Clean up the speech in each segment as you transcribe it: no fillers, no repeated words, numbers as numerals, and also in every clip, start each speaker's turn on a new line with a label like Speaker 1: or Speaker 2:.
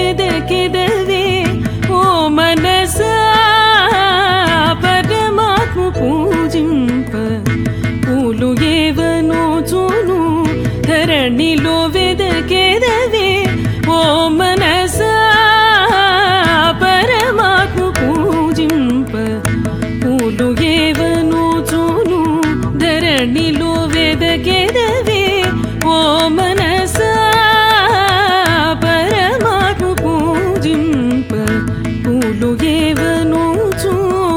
Speaker 1: వెదకెదవే ఓ మనసా పరమాత్మ పూజింప పూలు ఏవనోచును ధరణిలో వెదకెదవే ఓ మనసా పరమాత్మ పూజింప పూలు ఏవనోచును ధరణిలో వెదకెదవే ఓ మనసా పరమాత్మ పూజింప పూలు ఏవనోచు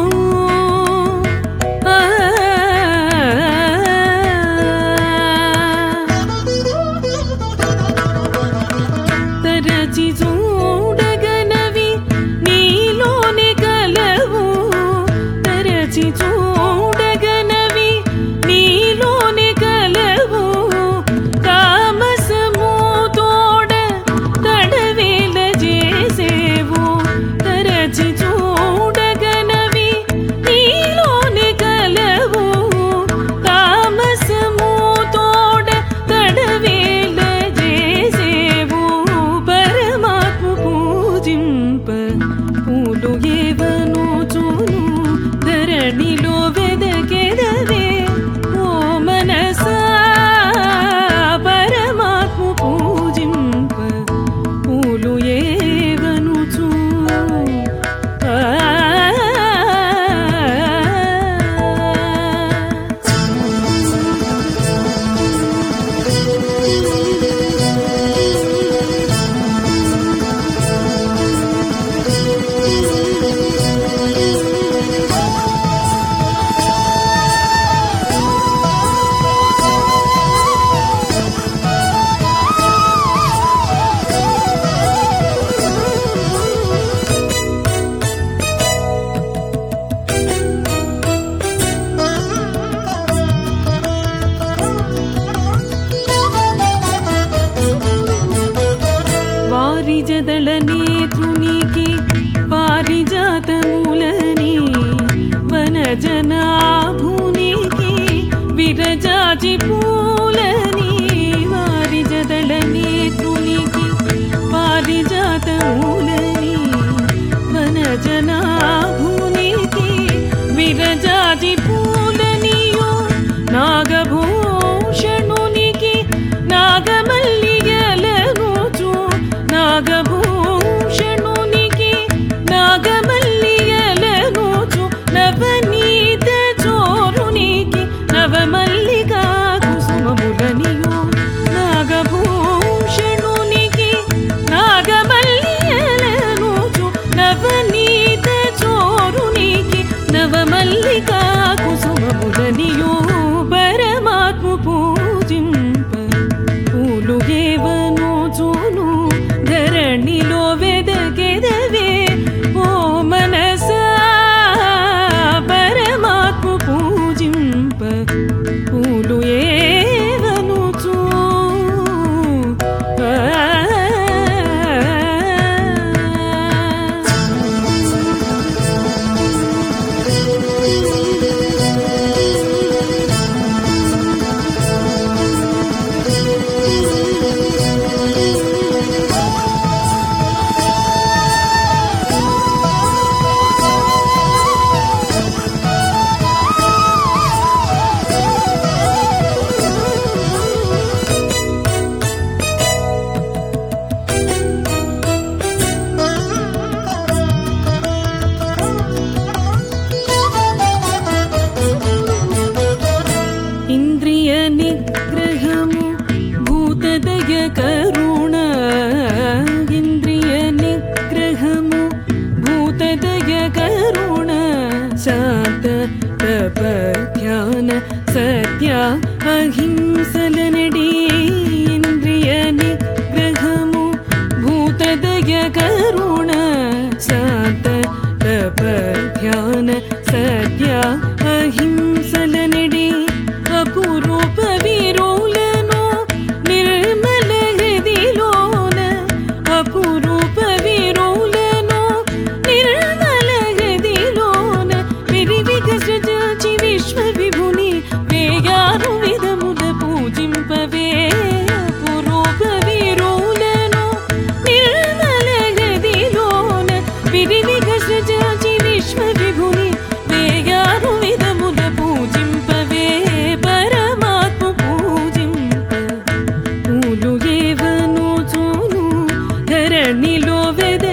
Speaker 1: తరచి చూడగనవి నీలోనే కలవు తరచి చూడగనవి నీలోనే కలవు తామసము తోడ తడవేల చేసేవు తరచి చూడగనవి నీలోనే కలవు తామసము తోడ తడవేల చేసేవు పరమాత్మ పూజింప పూలు ఏవనోచును ధరణిలో వెదకెదవే ఓ మనసా పరమాత్మ పూజింప పూలు ఏవనుచు వారిజదళ నేత్రునికి పారిజాతములని వనజనాభునికి విరజాజి పూలని వారిజదళ నేత్రునికి పారిజాతములని వనజనాభునికి విరజాజి పూలనియో నాగభూషణునికి నాగమల్లిగలనుచు నాగభూషణునికి నాగమల్లిగలనుచు నవనీత చోరునికి నవమల్లికా కుసుమములనియో నాగభూషణునికి నాగమల్లిగలనుచు నవనీత చోరునికి నవమల్లికా కుసుమములనియో పరమాత్మ పూజింప పూలు ఏవనోచును ధరణిలో వెదకెదవే ఓ మనసా పరమాత్మ పూజింప పూలు ఏవనుచు ఇంద్రియ నిగ్రహము భూతదయ కరుణ ఇంద్రియ నిగ్రహము భూతదయ కరుణ శాంత తప ధ్యాన సత్య అహింసలనడి ఇంద్రియ నిగ్రహము భూతదయ కరుణ శాంత తప ధ్యాన సత్య అహింసలనడి అపురూప వీరులను నిర్మల హృదిలోన అపురూప వీరులను నిర్మల హృదిలోన విరివిగసృజి విశ్వ విభుని వేయారు విధముల పూజింపవే అపురూప వీరులను నిర్మల నీలో వెద